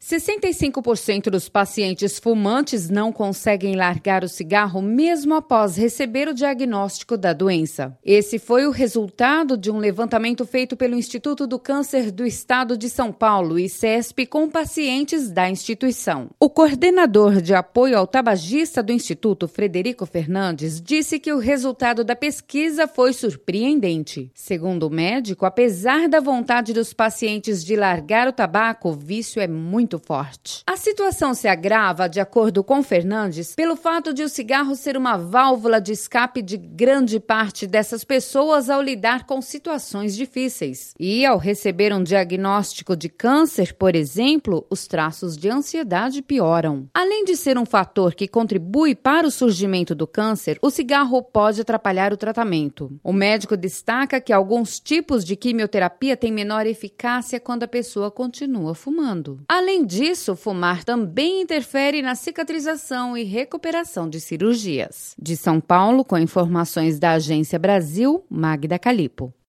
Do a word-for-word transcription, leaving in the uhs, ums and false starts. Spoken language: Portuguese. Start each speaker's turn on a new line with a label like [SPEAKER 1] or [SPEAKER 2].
[SPEAKER 1] sessenta e cinco por cento dos pacientes fumantes não conseguem largar o cigarro mesmo após receber o diagnóstico da doença. Esse foi o resultado de um levantamento feito pelo Instituto do Câncer do Estado de São Paulo e C E S P com pacientes da instituição. O coordenador de apoio ao tabagista do Instituto, Frederico Fernandes, disse que o resultado da pesquisa foi surpreendente. Segundo o médico, apesar da vontade dos pacientes de largar o tabaco, o vício é muito forte. A situação se agrava, de acordo com Fernandes, pelo fato de o cigarro ser uma válvula de escape de grande parte dessas pessoas ao lidar com situações difíceis. E ao receber um diagnóstico de câncer, por exemplo, os traços de ansiedade pioram. Além de ser um fator que contribui para o surgimento do câncer, o cigarro pode atrapalhar o tratamento. O médico destaca que alguns tipos de quimioterapia têm menor eficácia quando a pessoa continua fumando. Além disso, fumar também interfere na cicatrização e recuperação de cirurgias. De São Paulo, com informações da Agência Brasil, Magda Calipo.